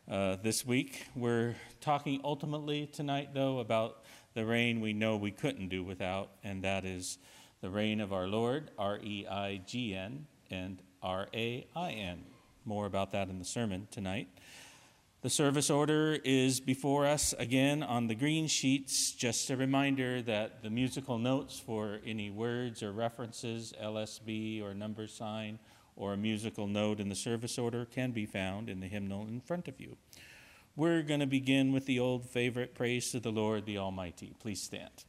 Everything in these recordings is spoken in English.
this week. We're talking ultimately tonight, though, about the reign we know we couldn't do without, and that is the reign of our Lord, R-E-I-G-N and R-A-I-N. More about that in the sermon tonight. The service order is before us again on the green sheets. Just a reminder that the musical notes for any words or references, LSB or number sign, or a musical note in the service order can be found in the hymnal in front of you. We're going to begin with the old favorite, Praise to the Lord the Almighty. Please stand.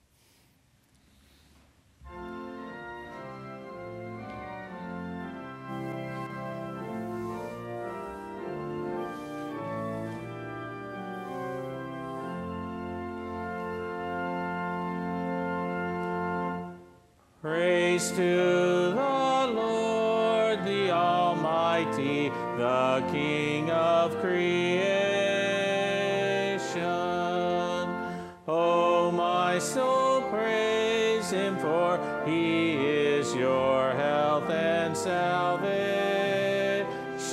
Praise to the Lord, the Almighty, the King of creation. O my soul, praise him, for he is your health and salvation.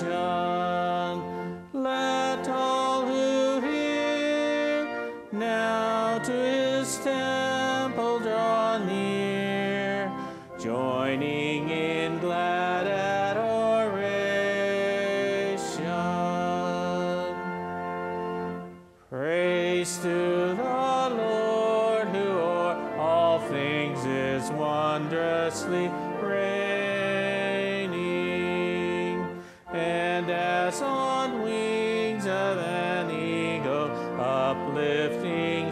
Let all who hear now to his temple draw near, joining in glad adoration. Praise to the Lord, who o'er all things is wondrously reigning, and as on wings of an eagle, uplifting,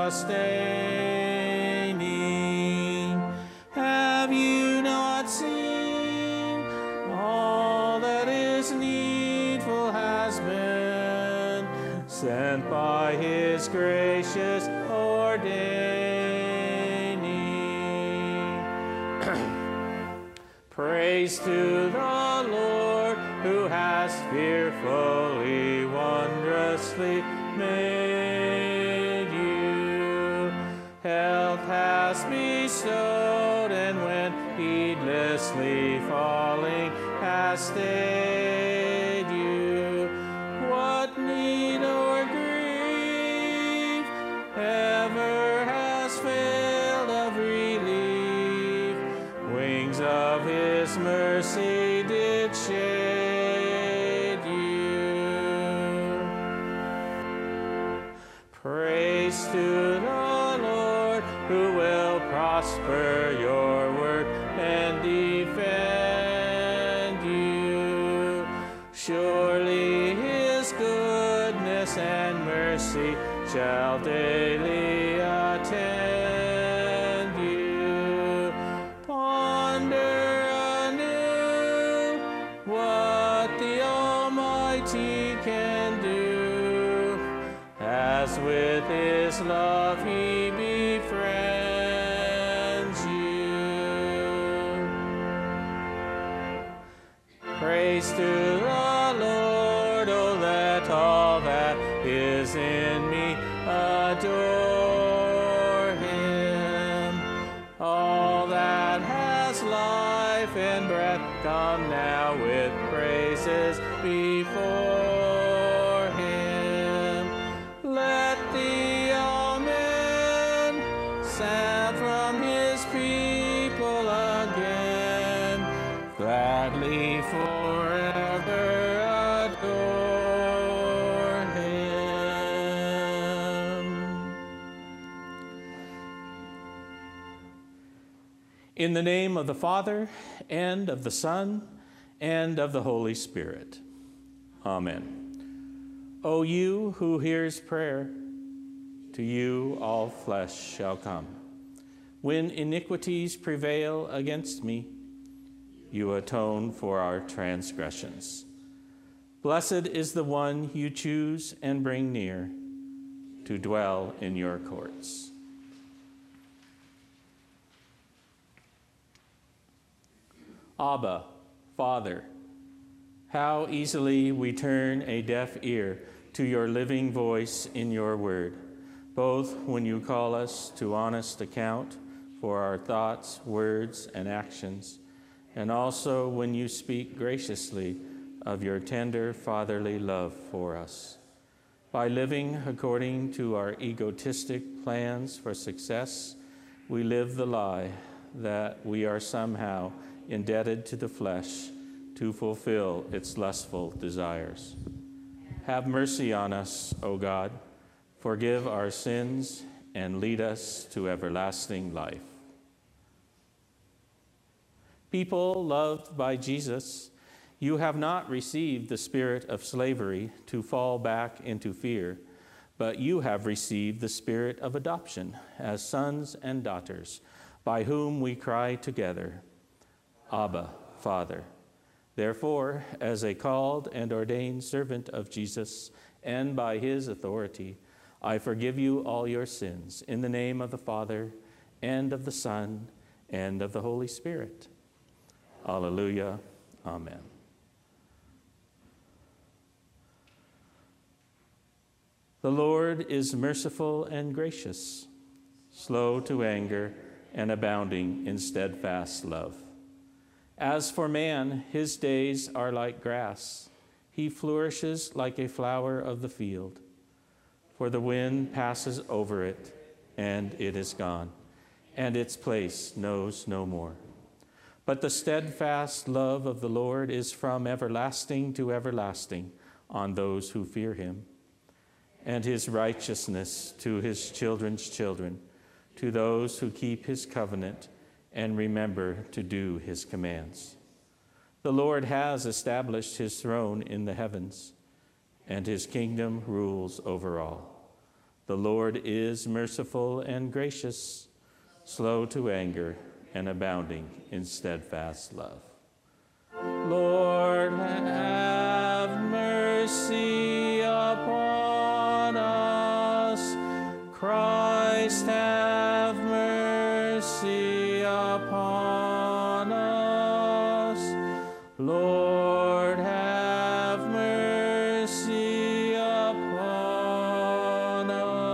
sustaining. Have you not seen all that is needful has been sent by his gracious ordaining? Praise to the Lord, who has fearfully, wondrously made you. Health has bestowed, and when heedlessly falling has stayed you. What need or grief ever has failed of relief? Wings of his mercy did shade you. Praise to the Lord, who will prosper your work and defend you. Surely his goodness and mercy shall daily attend you. Ponder anew what the Almighty can do, as with his love he befriends you. Praise to the Lord, oh let all that is in me adore him. All that has life and breath, come now with praises before him. Let the Amen sound from his people again, gladly forever adore him. In the name of the Father, and of the Son, and of the Holy Spirit. Amen. O you who hears prayer, to you all flesh shall come. When iniquities prevail against me, you atone for our transgressions. Blessed is the one you choose and bring near to dwell in your courts. Abba, Father, how easily we turn a deaf ear to your living voice in your word, both when you call us to honest account for our thoughts, words, and actions, and also when you speak graciously of your tender fatherly love for us. By living according to our egotistic plans for success, we live the lie that we are somehow indebted to the flesh to fulfill its lustful desires. Have mercy on us, O God. Forgive our sins and lead us to everlasting life. People loved by Jesus, you have not received the spirit of slavery to fall back into fear, but you have received the spirit of adoption as sons and daughters, by whom we cry together, Abba, Father. Therefore, as a called and ordained servant of Jesus, and by his authority, I forgive you all your sins in the name of the Father, and of the Son, and of the Holy Spirit. Alleluia. Amen. The Lord is merciful and gracious, slow to anger, and abounding in steadfast love. As for man, his days are like grass. He flourishes like a flower of the field. For the wind passes over it, and it is gone, and its place knows no more. But the steadfast love of the Lord is from everlasting to everlasting on those who fear him, and his righteousness to his children's children, to those who keep his covenant and remember to do his commands. The Lord has established his throne in the heavens, and his kingdom rules over all. The Lord is merciful and gracious, slow to anger, and abounding in steadfast love. Lord, have mercy upon us. Christ, have mercy upon us. Lord, have mercy upon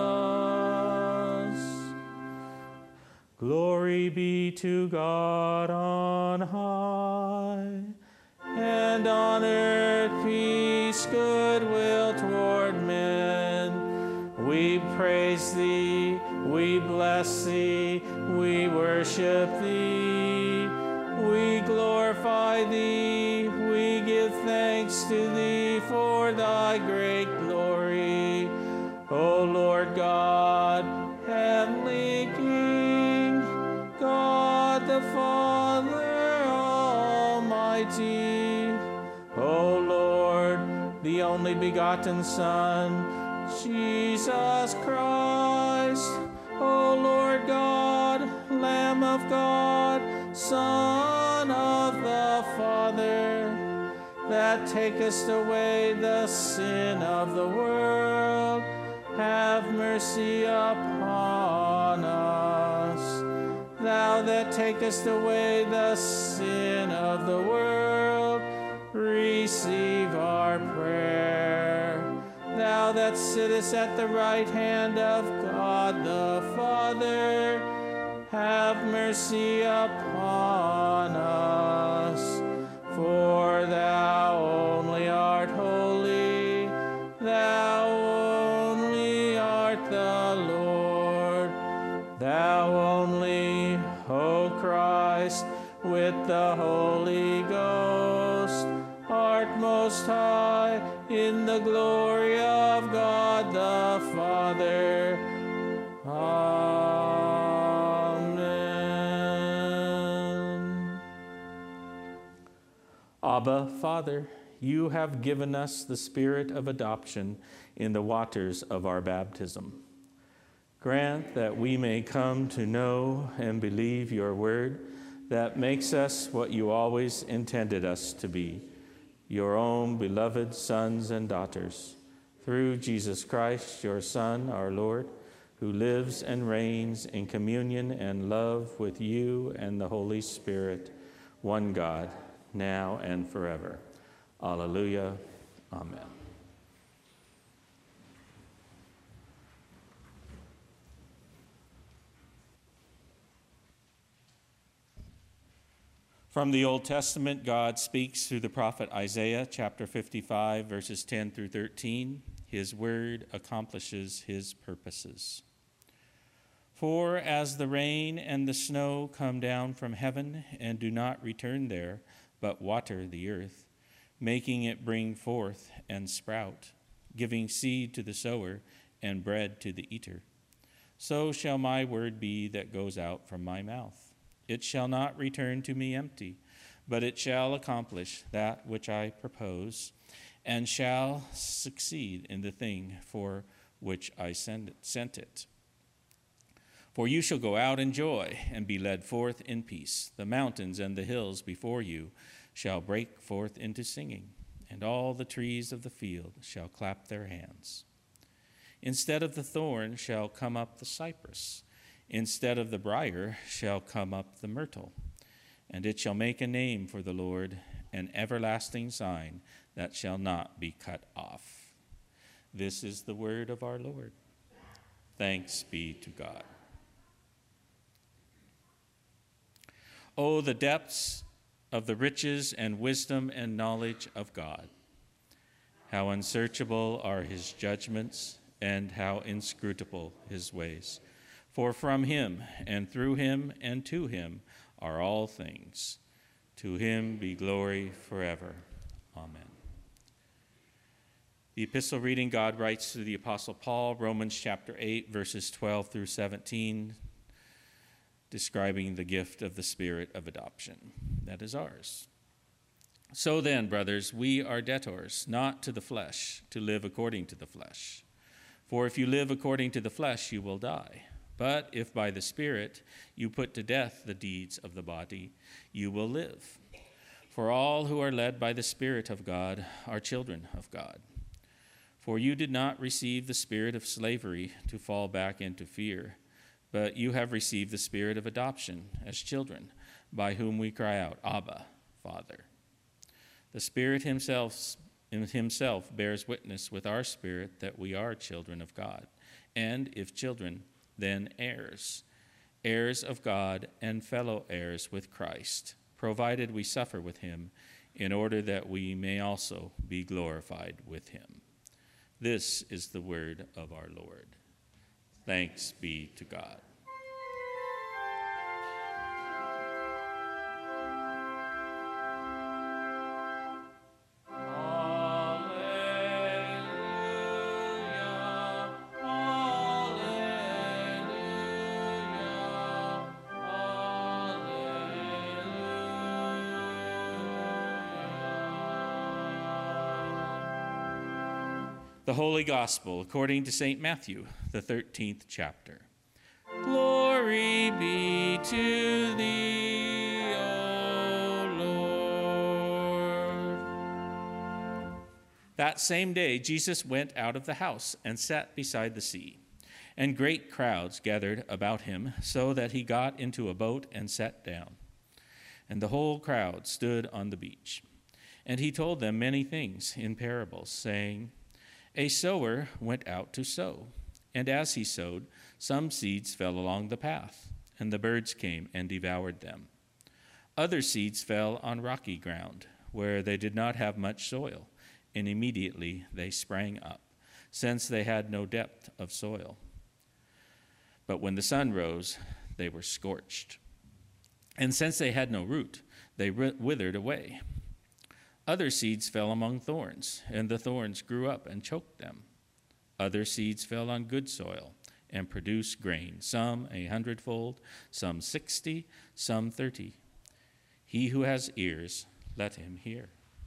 us. Glory be to God on high, and on earth peace, goodwill toward men. We praise thee, we bless thee, we worship thee, we glorify thee, we give thanks to thee for thy great glory. O Lord God, heavenly King, God the Father Almighty, O Lord, the only begotten Son, Jesus Christ, O Lord God, Lamb of God, Son of the Father, that takest away the sin of the world, have mercy upon us. Thou that takest away the sin of the world, receive our prayer. Thou that sittest at the right hand of God the Father, have mercy upon us. For thou only art holy, thou only art the Lord, thou only, O Christ, with the Holy Ghost, art most high in the glory of God the Father. Amen. Abba, Father, you have given us the spirit of adoption in the waters of our baptism. Grant that we may come to know and believe your word that makes us what you always intended us to be, your own beloved sons and daughters, through Jesus Christ, your Son, our Lord, who lives and reigns in communion and love with you and the Holy Spirit, one God, now and forever. Alleluia. Amen. From the Old Testament, God speaks through the prophet Isaiah, chapter 55, verses 10 through 13. his word accomplishes his purposes. For as the rain and the snow come down from heaven and do not return there, but water the earth, making it bring forth and sprout, giving seed to the sower and bread to the eater, so shall my word be that goes out from my mouth. It shall not return to me empty, but it shall accomplish that which I propose, and shall succeed in the thing for which I sent it. For you shall go out in joy and be led forth in peace. The mountains and the hills before you shall break forth into singing, and all the trees of the field shall clap their hands. Instead of the thorn shall come up the cypress, instead of the brier shall come up the myrtle, and it shall make a name for the Lord, an everlasting sign that shall not be cut off. This is the word of our Lord. Thanks be to God. Oh, the depths of the riches and wisdom and knowledge of God. How unsearchable are his judgments, and how inscrutable his ways. For from him, and through him, and to him are all things. To him be glory forever. Amen. The epistle reading, God writes to the Apostle Paul, Romans chapter 8, verses 12 through 17, describing the gift of the Spirit of adoption. That is ours. So then, brothers, we are debtors, not to the flesh, to live according to the flesh. For if you live according to the flesh, you will die. But if by the Spirit you put to death the deeds of the body, you will live. For all who are led by the Spirit of God are children of God. For you did not receive the spirit of slavery to fall back into fear, but you have received the spirit of adoption as children, by whom we cry out, Abba, Father. The Spirit himself bears witness with our spirit that we are children of God, and if children, then heirs, heirs of God and fellow heirs with Christ, provided we suffer with him, in order that we may also be glorified with him. This is the word of our Lord. Thanks be to God. The Holy Gospel according to St. Matthew, the 13th chapter. Glory be to thee, O Lord. That same day, Jesus went out of the house and sat beside the sea, and great crowds gathered about him, so that he got into a boat and sat down. And the whole crowd stood on the beach. And he told them many things in parables, saying, A sower went out to sow, and as he sowed, some seeds fell along the path, and the birds came and devoured them. Other seeds fell on rocky ground, where they did not have much soil, and immediately they sprang up, since they had no depth of soil. But when the sun rose, they were scorched. And since they had no root, they withered away. Other seeds fell among thorns, and the thorns grew up and choked them. Other seeds fell on good soil and produced grain, some 100-fold, some 60, some 30. He who has ears, let him hear.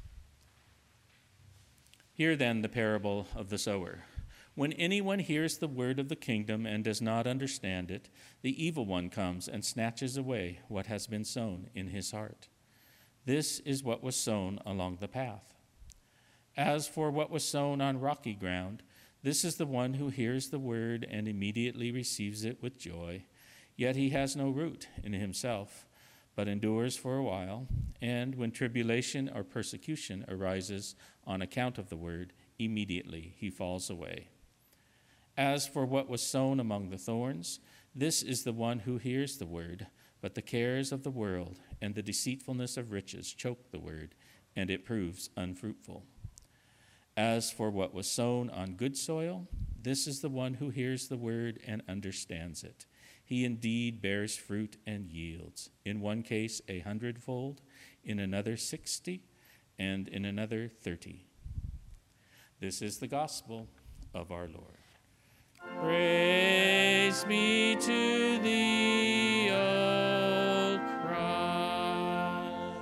Hear then the parable of the sower. When anyone hears the word of the kingdom and does not understand it, the evil one comes and snatches away what has been sown in his heart. This is what was sown along the path. As for what was sown on rocky ground, this is the one who hears the word and immediately receives it with joy, yet he has no root in himself, but endures for a while, and when tribulation or persecution arises on account of the word, immediately he falls away. As for what was sown among the thorns, this is the one who hears the word, but the cares of the world and the deceitfulness of riches choke the word, and it proves unfruitful. As for what was sown on good soil, this is the one who hears the word and understands it. He indeed bears fruit and yields, in one case 100-fold, in another 60, and in another 30. This is the gospel of our Lord. Praise be to thee, O Christ.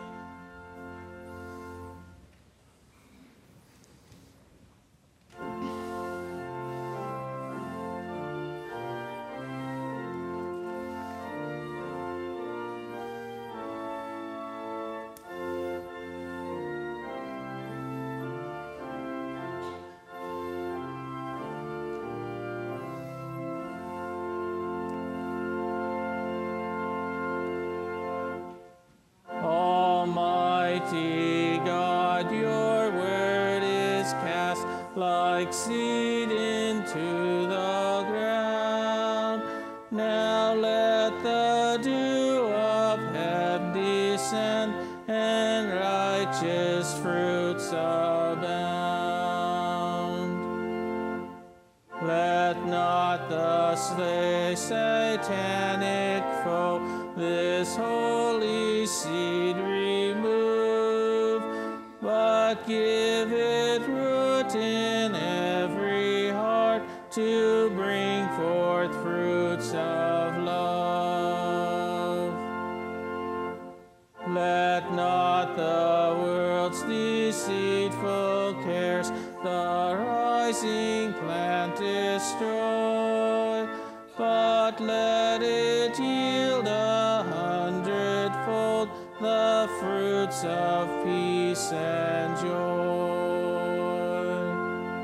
Almighty God, your word is cast like seed into the ground. Now let the dew of heaven descend and righteous fruits abound. Let not the satanic foe this holy seed remove, but give it root in every heart to bring forth fruits of love. Let not the world's deceitful cares the rising plant destroy, but let it yield 100-fold the fruits of peace and joy.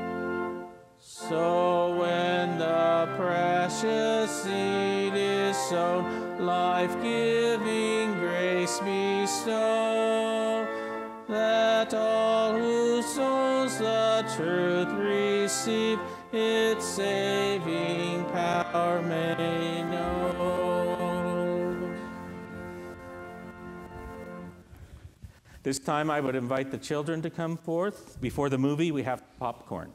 So when the precious seed is sown, life-giving grace bestow, that all whose souls the truth receive, its saving power may know. This time I would invite the children to come forth. Before the movie, we have popcorn.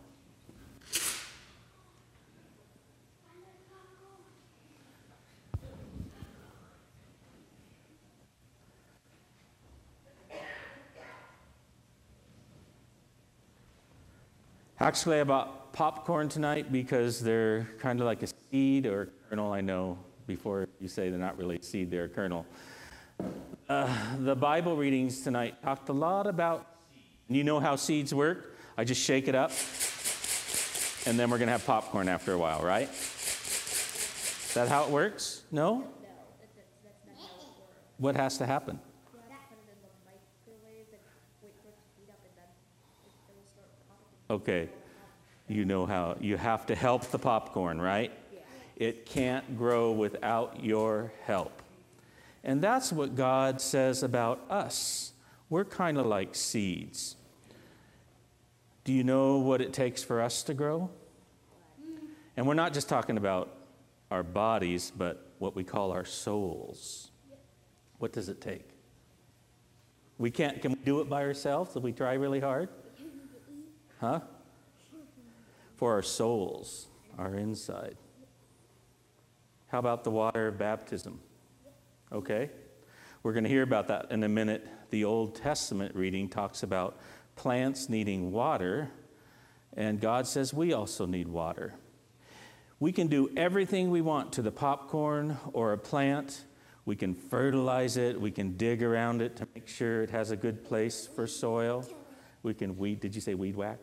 Actually, I bought popcorn tonight because they're kind of like a seed or a kernel. I know before you say they're not really a seed, they're a kernel. The Bible readings tonight talked a lot about seeds. You know how seeds work? I just shake it up, and then we're going to have popcorn after a while, right? Is that how it works? No? No, that's not how it works. What has to happen? You have to put it in the microwave and wait for it to heat up, and then it will start popping. Okay. You know how you have to help the popcorn, right? Yeah. It can't grow without your help. And that's what God says about us. We're kind of like seeds. Do you know what it takes for us to grow? And we're not just talking about our bodies, but what we call our souls. What does it take? Can we do it by ourselves if we try really hard? Huh? For our souls, our inside. How about the water of baptism? Okay. We're going to hear about that in a minute. The Old Testament reading talks about plants needing water, and God says we also need water. We can do everything we want to the popcorn or a plant. We can fertilize it. We can dig around it to make sure it has a good place for soil. We can weed. Did you say weed whack?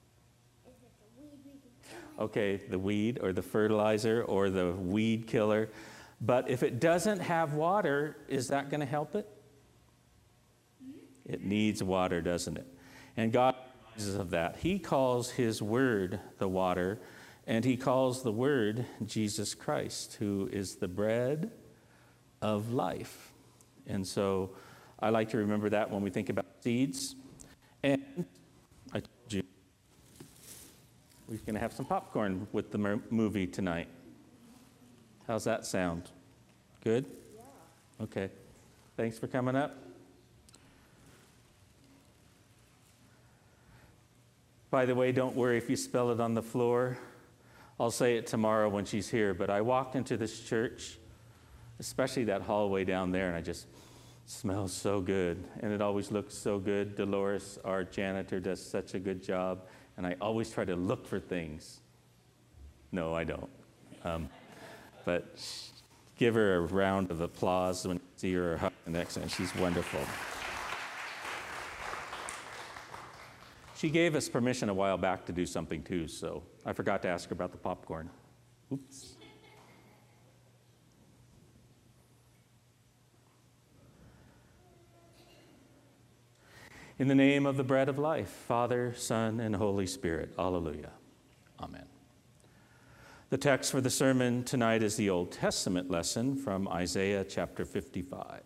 Okay, the weed or the fertilizer or the weed killer. But if it doesn't have water, is that going to help it? It needs water, doesn't it? And God reminds us of that. He calls His Word the water, and He calls the Word Jesus Christ, who is the bread of life. And so I like to remember that when we think about seeds. And I told you, we're going to have some popcorn with the movie tonight. How's that sound? Good? Yeah. Okay. Thanks for coming up. By the way, don't worry if you spell it on the floor. I'll say it tomorrow when she's here, but I walked into this church, especially that hallway down there, and I just smells so good, and it always looks so good. Dolores, our janitor, does such a good job, and I always try to look for things. No, I don't. But give her a round of applause when you see her, or hug the next time. She's wonderful. She gave us permission a while back to do something too, so I forgot to ask her about the popcorn. Oops. In the name of the bread of life, Father, Son, and Holy Spirit. Alleluia. Amen. The text for the sermon tonight is the Old Testament lesson from Isaiah chapter 55.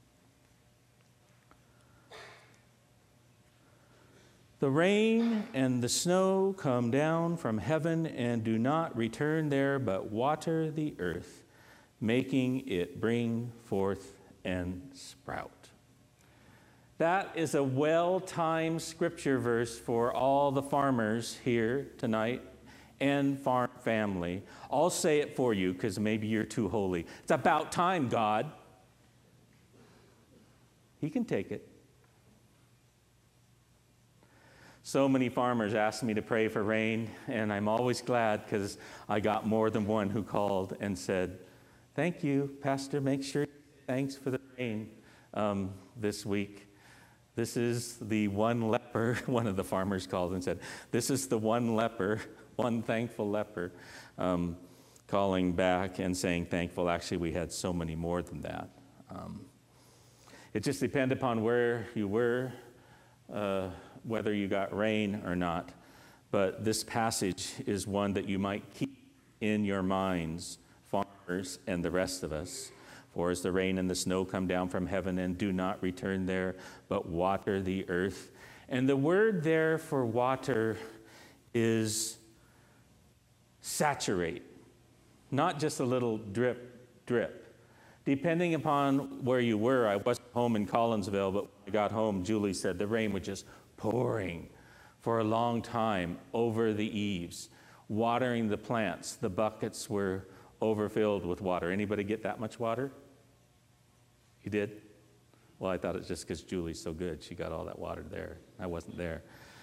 The rain and the snow come down from heaven and do not return there, but water the earth, making it bring forth and sprout. That is a well-timed scripture verse for all the farmers here tonight and farm family. I'll say it for you because maybe you're too holy. It's about time, God. He can take it. So many farmers ask me to pray for rain, and I'm always glad because I got more than one who called and said, "Thank you, Pastor. Make sure thanks for the rain this week." This is the one leper, one of the farmers called and said, "This is the one leper, one thankful leper," calling back and saying thankful. Actually, we had so many more than that. It just depended upon where you were, whether you got rain or not. But this passage is one that you might keep in your minds, farmers and the rest of us. For as the rain and the snow come down from heaven and do not return there, but water the earth. And the word there for water is saturate, not just a little drip, drip. Depending upon where you were, I wasn't home in Collinsville, but when I got home, Julie said the rain was just pouring for a long time over the eaves, watering the plants. The buckets were overfilled with water. Anybody get that much water? You did? Well, I thought it was just because Julie's so good. She got all that water there. I wasn't there.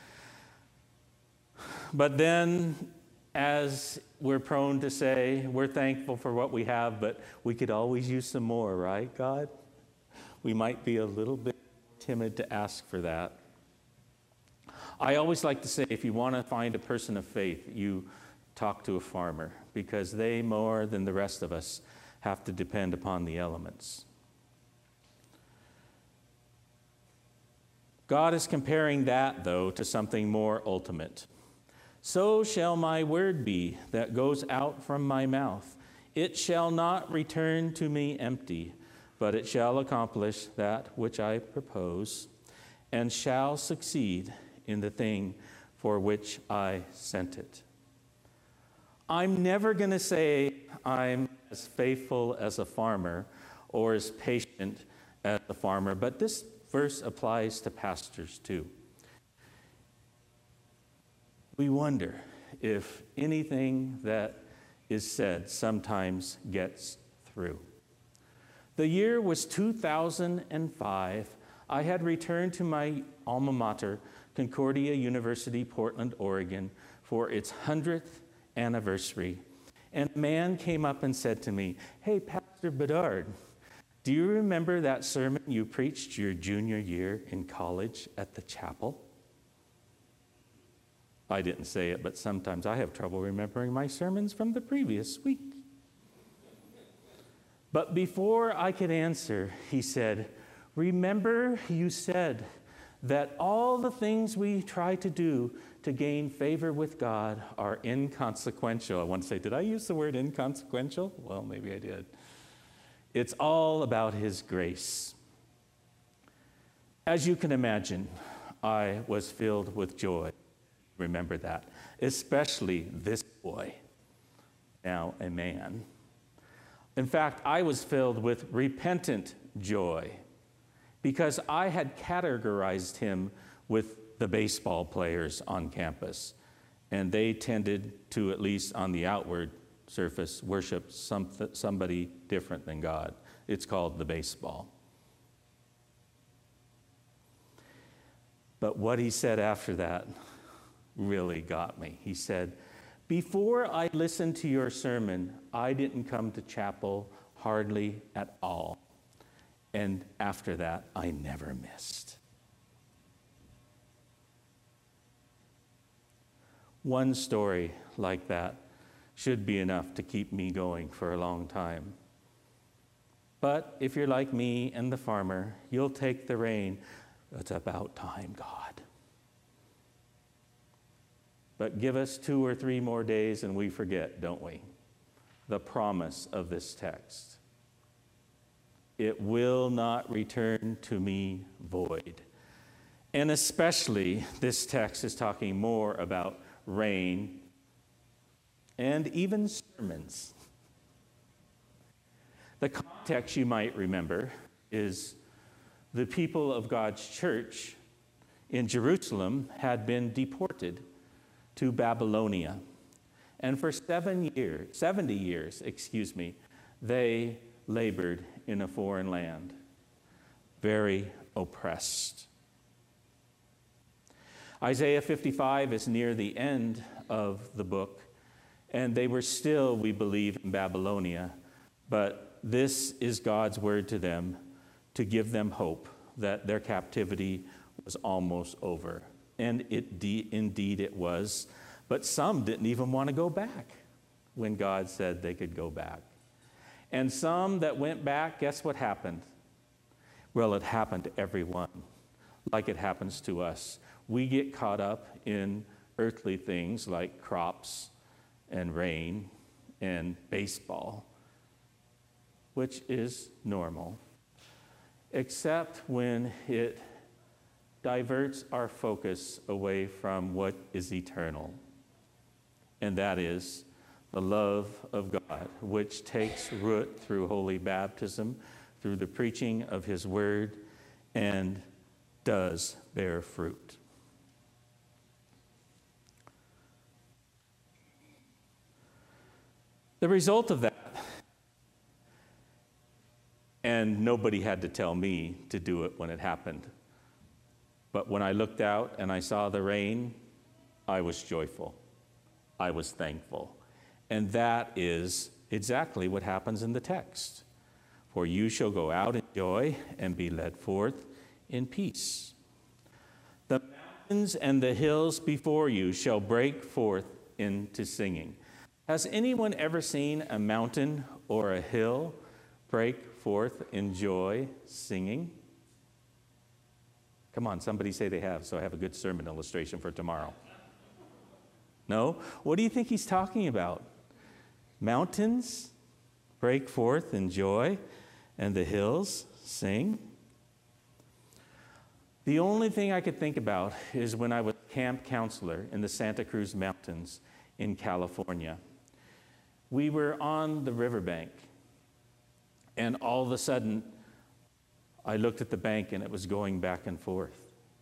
But then, as we're prone to say, we're thankful for what we have, but we could always use some more, right, God? We might be a little bit timid to ask for that. I always like to say, if you want to find a person of faith, you talk to a farmer, because they, more than the rest of us, have to depend upon the elements. God is comparing that, though, to something more ultimate. So shall my word be that goes out from my mouth. It shall not return to me empty, but it shall accomplish that which I propose, and shall succeed in the thing for which I sent it. I'm never going to say I'm as faithful as a farmer or as patient as a farmer, but this verse applies to pastors too. We wonder if anything that is said sometimes gets through. The year was 2005. I had returned to my alma mater, Concordia University, Portland, Oregon, for its 100th anniversary. And a man came up and said to me, "Hey, Pastor Bedard, do you remember that sermon you preached your junior year in college at the chapel?" I didn't say it, but sometimes I have trouble remembering my sermons from the previous week. But before I could answer, he said, "Remember you said that all the things we try to do to gain favor with God are inconsequential." I want to say, did I use the word inconsequential? Well, maybe I did. It's all about His grace. As you can imagine, I was filled with joy. Remember that. Especially this boy, now a man. In fact, I was filled with repentant joy because I had categorized him with the baseball players on campus. And they tended to, at least on the outward surface, worship somebody different than God. It's called the baseball. But what he said after that really got me. He said, before I listened to your sermon, I didn't come to chapel hardly at all. And after that, I never missed. One story like that should be enough to keep me going for a long time. But if you're like me and the farmer, you'll take the rain. It's about time, God. But give us 2 or 3 more days and we forget, don't we? The promise of this text. It will not return to me void. And especially, this text is talking more about rain and even sermons. The context, you might remember, is the people of God's church in Jerusalem had been deported to Babylonia. And for 70 years, they labored in a foreign land, very oppressed. Isaiah 55 is near the end of the book, and they were still, we believe, in Babylonia, but this is God's word to them to give them hope that their captivity was almost over. And indeed it was, but some didn't even want to go back when God said they could go back. And some that went back, guess what happened? Well, it happened to everyone, like it happens to us. We get caught up in earthly things like crops and rain and baseball, which is normal, except when it diverts our focus away from what is eternal, and that is the love of God, which takes root through holy baptism, through the preaching of his word, and does bear fruit. The result of that, and nobody had to tell me to do it when it happened, but when I looked out and I saw the rain, I was joyful. I was thankful. And that is exactly what happens in the text. For you shall go out in joy and be led forth in peace. The mountains and the hills before you shall break forth into singing. Has anyone ever seen a mountain or a hill break forth in joy singing? Come on, somebody say they have, so I have a good sermon illustration for tomorrow. No? What do you think he's talking about? Mountains break forth in joy, and the hills sing? The only thing I could think about is when I was camp counselor in the Santa Cruz Mountains in California. We were on the riverbank, and all of a sudden, I looked at the bank and it was going back and forth.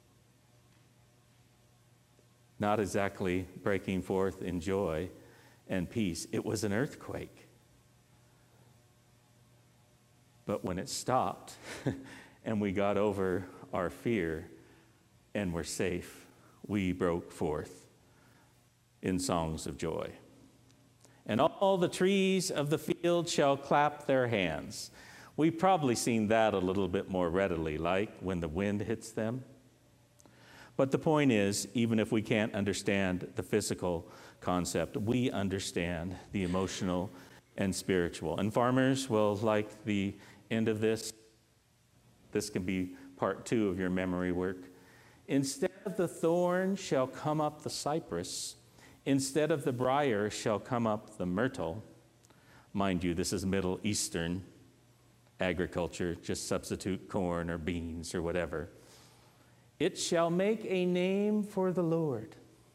Not exactly breaking forth in joy and peace. It was an earthquake. But when it stopped and we got over our fear and were safe, we broke forth in songs of joy. And all the trees of the field shall clap their hands. We've probably seen that a little bit more readily, like when the wind hits them. But the point is, even if we can't understand the physical concept, we understand the emotional and spiritual. And farmers will like the end of this. This can be part 2 of your memory work. Instead of the thorn shall come up the cypress. Instead of the briar shall come up the myrtle. Mind you, this is Middle Eastern agriculture. Just substitute corn or beans or whatever. It shall make a name for the Lord.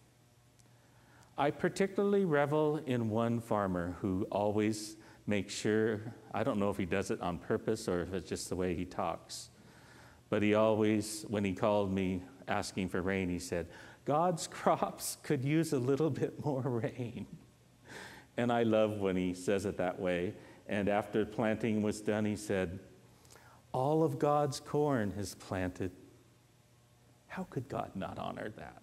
I particularly revel in one farmer who always makes sure, I don't know if he does it on purpose or if it's just the way he talks, but he always, when he called me asking for rain, he said, God's crops could use a little bit more rain. And I love when he says it that way. And after planting was done, he said, all of God's corn is planted. How could God not honor that?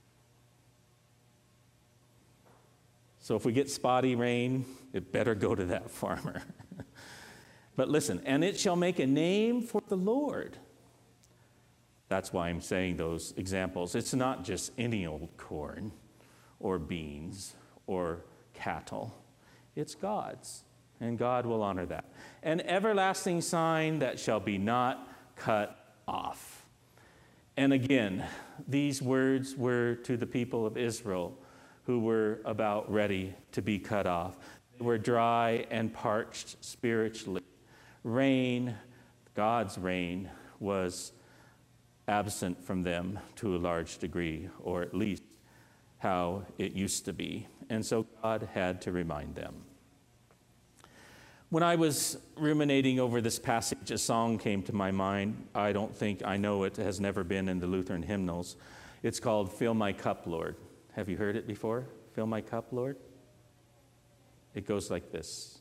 So if we get spotty rain, it better go to that farmer. But listen, and it shall make a name for the Lord. That's why I'm saying those examples. It's not just any old corn or beans or cattle. It's God's, and God will honor that. An everlasting sign that shall be not cut off. And again, these words were to the people of Israel who were about ready to be cut off. They were dry and parched spiritually. Rain, God's rain, was absent from them to a large degree, or at least how it used to be. And so God had to remind them. When I was ruminating over this passage, a song came to my mind. I know it has never been in the Lutheran hymnals. It's called Fill My Cup, Lord. Have you heard it before? Fill my cup, Lord? It goes like this.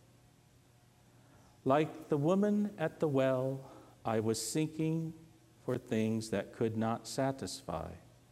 Like the woman at the well, I was sinking for things that could not satisfy.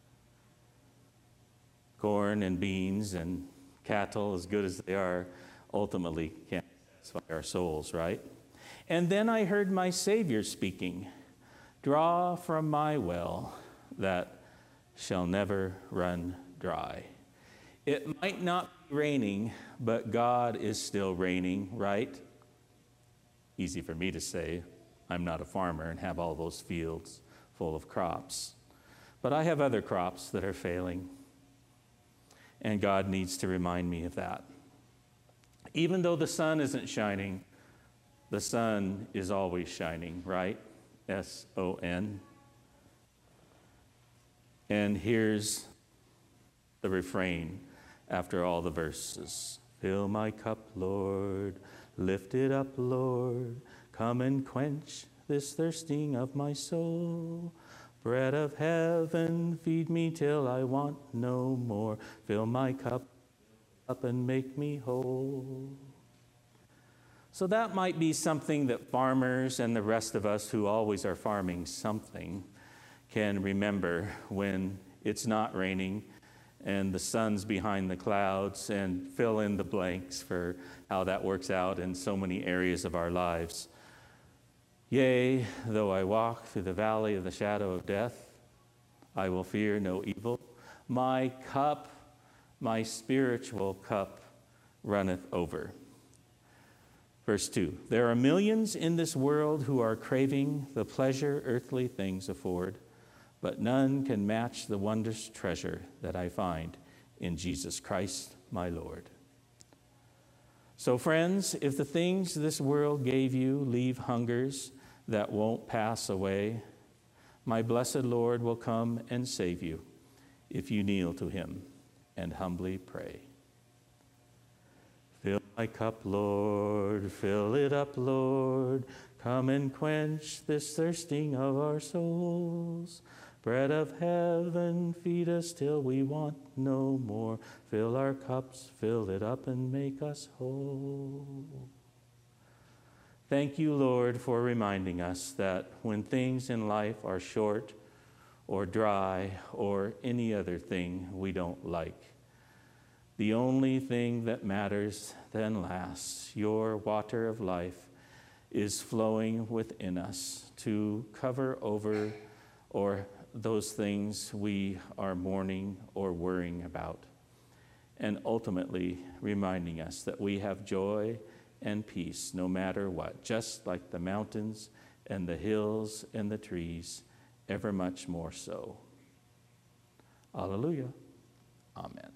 Corn and beans and cattle, as good as they are, ultimately can't satisfy our souls, right? And then I heard my Savior speaking, draw from my well that shall never run dry. It might not be raining, but God is still raining, right? Easy for me to say. I'm not a farmer and have all those fields full of crops. But I have other crops that are failing. And God needs to remind me of that. Even though the sun isn't shining, the sun is always shining, right? S-O-N. And here's the refrain after all the verses. Fill my cup, Lord, lift it up, Lord, come and quench this thirsting of my soul. Bread of heaven, feed me till I want no more. Fill my cup up and make me whole. So that might be something that farmers and the rest of us who always are farming something can remember when it's not raining and the sun's behind the clouds, and fill in the blanks for how that works out in so many areas of our lives. Yea, though I walk through the valley of the shadow of death, I will fear no evil. My cup, my spiritual cup, runneth over. Verse 2, there are millions in this world who are craving the pleasure earthly things afford, but none can match the wondrous treasure that I find in Jesus Christ, my Lord. So friends, if the things this world gave you leave hungers that won't pass away, my blessed Lord will come and save you if you kneel to him and humbly pray. Fill my cup, Lord, fill it up, Lord, come and quench this thirsting of our souls. Bread of heaven, feed us till we want no more. Fill our cups, fill it up, and make us whole. Thank you, Lord, for reminding us that when things in life are short or dry or any other thing we don't like, the only thing that matters then lasts, your water of life, is flowing within us to cover over or those things we are mourning or worrying about, and ultimately reminding us that we have joy and peace no matter what, just like the mountains and the hills and the trees, ever much more so. Hallelujah. Amen.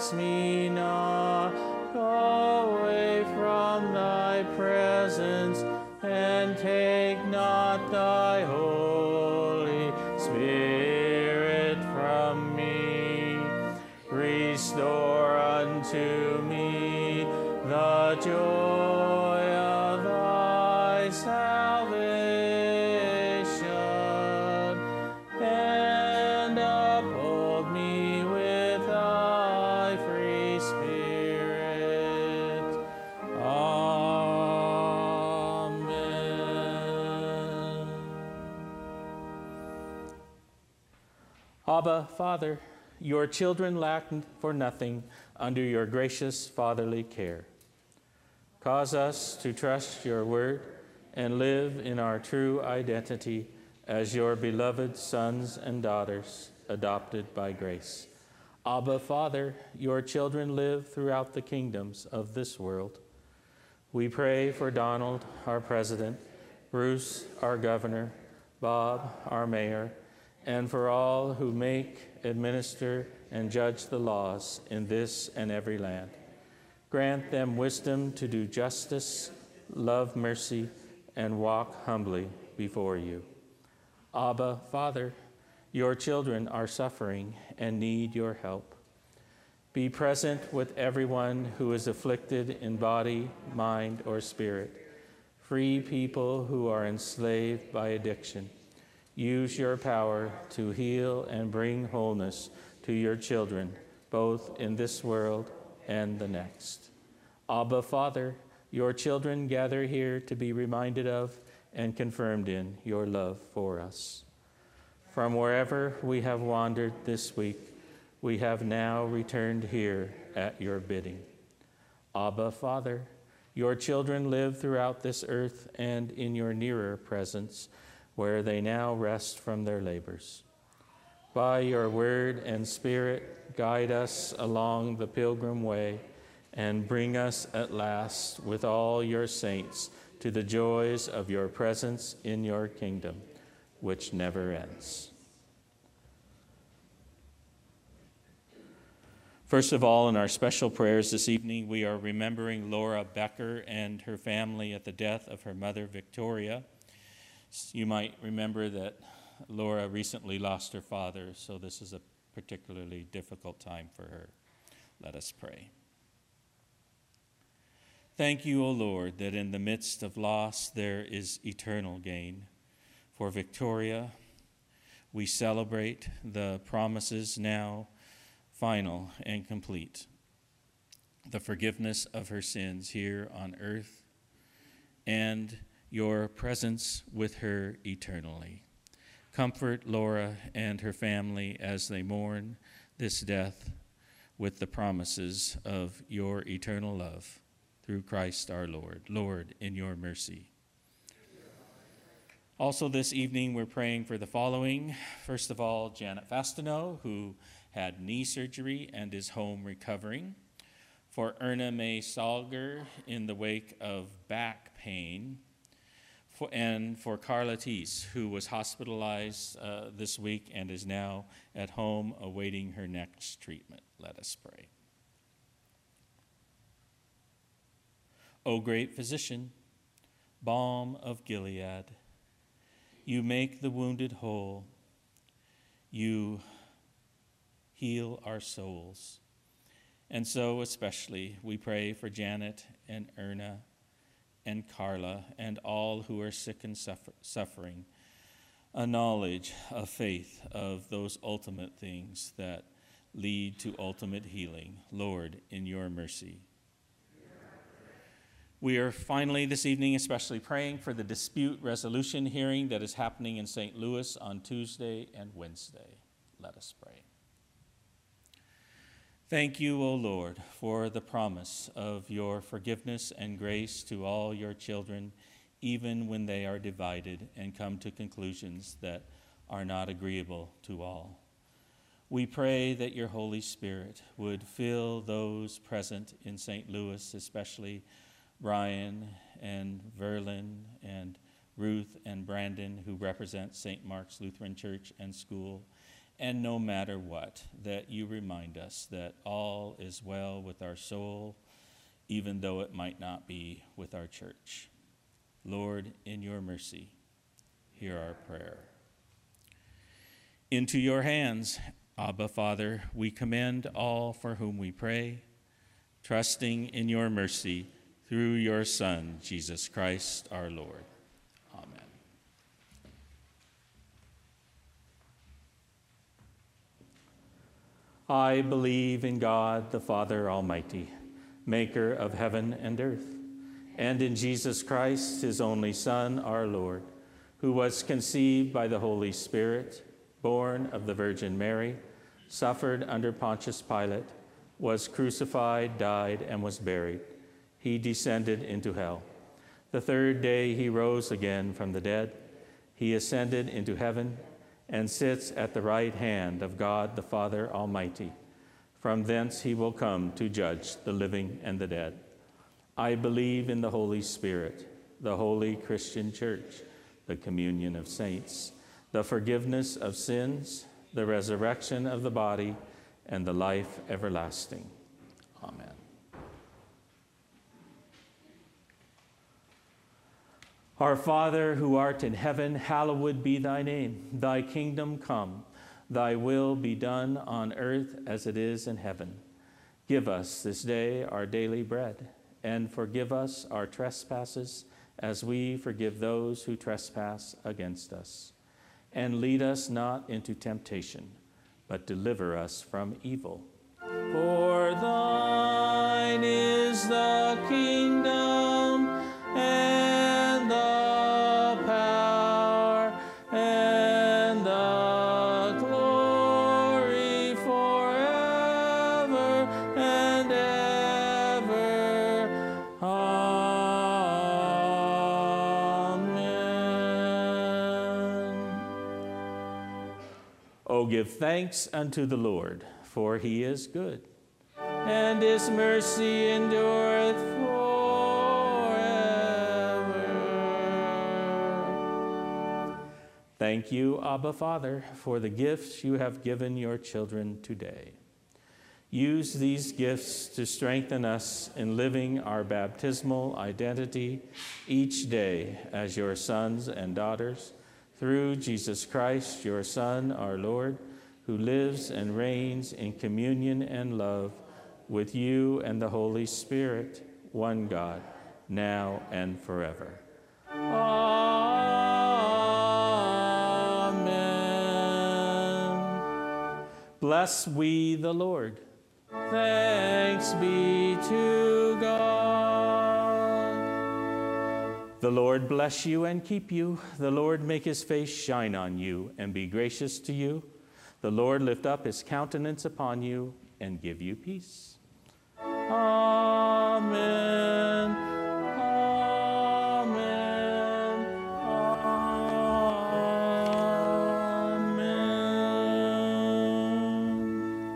cast me not away from thy presence, and take not thy Holy Spirit from me. Restore unto me the joy of thy salvation, and uphold me with thy free Spirit. Amen. Abba, Father, your children lack for nothing under your gracious fatherly care. Cause us to trust your word and live in our true identity as your beloved sons and daughters, adopted by grace. Abba, Father, your children live throughout the kingdoms of this world. We pray for Donald, our president, Bruce, our governor, Bob, our mayor, and for all who make, administer, and judge the laws in this and every land. Grant them wisdom to do justice, love mercy, and walk humbly before you. Abba, Father, your children are suffering and need your help. Be present with everyone who is afflicted in body, mind, or spirit. Free people who are enslaved by addiction. Use your power to heal and bring wholeness to your children, both in this world and the next. Abba, Father, your children gather here to be reminded of and confirmed in your love for us. From wherever we have wandered this week, we have now returned here at your bidding. Abba, Father, your children live throughout this earth and in your nearer presence, where they now rest from their labors. By your word and spirit, guide us along the pilgrim way and bring us at last with all your saints to the joys of your presence in your kingdom, which never ends. First of all, in our special prayers this evening, we are remembering Laura Becker and her family at the death of her mother, Victoria. You might remember that Laura recently lost her father, so this is a particularly difficult time for her. Let us pray. Thank you, O Lord, that in the midst of loss there is eternal gain. For Victoria, we celebrate the promises now final and complete, the forgiveness of her sins here on earth, and your presence with her eternally. Comfort Laura and her family as they mourn this death with the promises of your eternal love through Christ our Lord. Lord, in your mercy. Also this evening, we're praying for the following. First of all, Janet Fastineau, who had knee surgery and is home recovering. For Erna May Salger in the wake of back pain. And for Carla Teese, who was hospitalized this week and is now at home awaiting her next treatment. Let us pray. O great physician, balm of Gilead, you make the wounded whole. You heal our souls. And so especially we pray for Janet and Erna and Carla and all who are sick and suffering, a knowledge of faith of those ultimate things that lead to ultimate healing. Lord, in your mercy. We are finally this evening especially praying for the dispute resolution hearing that is happening in St. Louis on Tuesday and Wednesday. Let us pray. Thank you, O Lord, for the promise of your forgiveness and grace to all your children, even when they are divided and come to conclusions that are not agreeable to all. We pray that your Holy Spirit would fill those present in St. Louis, especially Brian and Verlin and Ruth and Brandon, who represent St. Mark's Lutheran Church and School, and no matter what, that you remind us that all is well with our soul, even though it might not be with our church. Lord, in your mercy, hear our prayer. Into your hands, Abba, Father, we commend all for whom we pray, trusting in your mercy through your Son, Jesus Christ, our Lord. Amen. I believe in God, the Father Almighty, maker of heaven and earth, and in Jesus Christ, his only Son, our Lord, who was conceived by the Holy Spirit, born of the Virgin Mary, suffered under Pontius Pilate, was crucified, died, and was buried. He descended into hell. The third day he rose again from the dead. He ascended into heaven and sits at the right hand of God the Father Almighty. From thence he will come to judge the living and the dead. I believe in the Holy Spirit, the holy Christian church, the communion of saints, the forgiveness of sins, the resurrection of the body, and the life everlasting. Amen. Our Father, who art in heaven, hallowed be thy name. Thy kingdom come, thy will be done on earth as it is in heaven. Give us this day our daily bread, and forgive us our trespasses as we forgive those who trespass against us. And lead us not into temptation, but deliver us from evil. For thine is the kingdom and the power and the glory forever and ever. Amen. O give thanks unto the Lord, for he is good, and his mercy endureth forever. Thank you, Abba Father, for the gifts you have given your children today. Use these gifts to strengthen us in living our baptismal identity each day as your sons and daughters, through Jesus Christ, your Son, our Lord, who lives and reigns in communion and love with you and the Holy Spirit, one God, now and forever. Amen. Bless we the Lord. Thanks be to God. The Lord bless you and keep you. The Lord make his face shine on you and be gracious to you. The Lord lift up his countenance upon you and give you peace. Amen. Amen. Amen.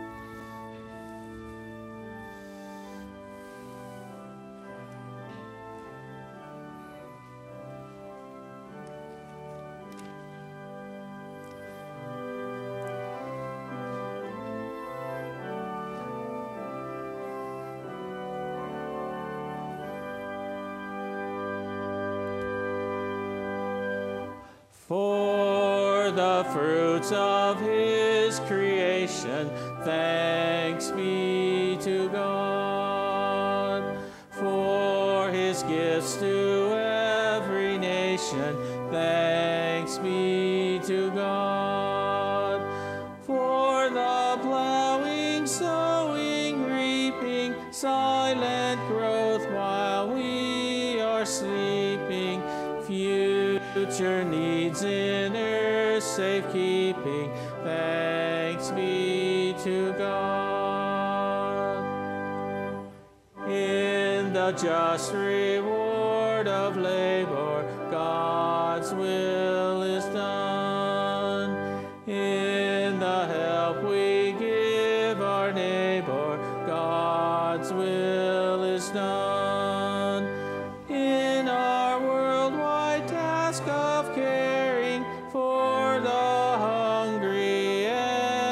For the fruits of his creation, thanks be to God. For his gifts to every nation, thanks be to God. For the plowing, sowing, reaping, silent growth while we are sleeping, future needs in earth safekeeping, thanks be to God. In the just reward of labor, God's will is done. In the help we give our neighbor, God's will is done. In our worldwide task of caring for the hungry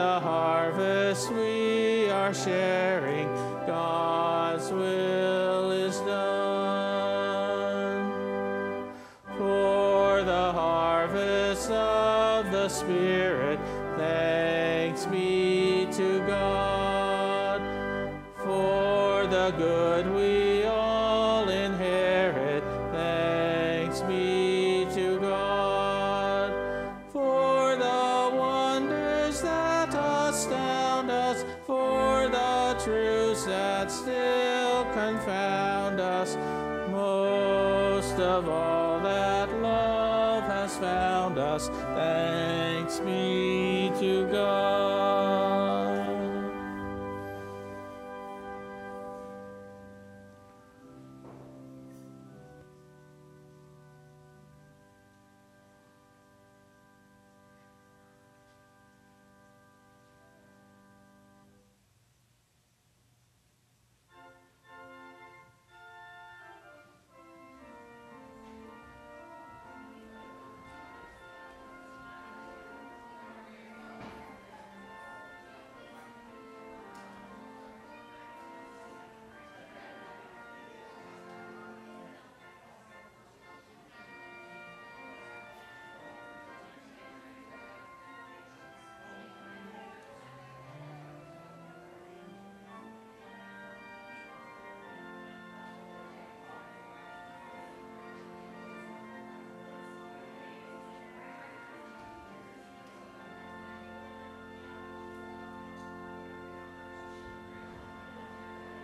the harvest we are sharing, God's will is done. For the harvest of the Spirit, thanks be to God. For the good we all inherit, thanks be to God. For the wonders that astound us, for the truths that still confound us, most of all that love has found us, thanks be to God.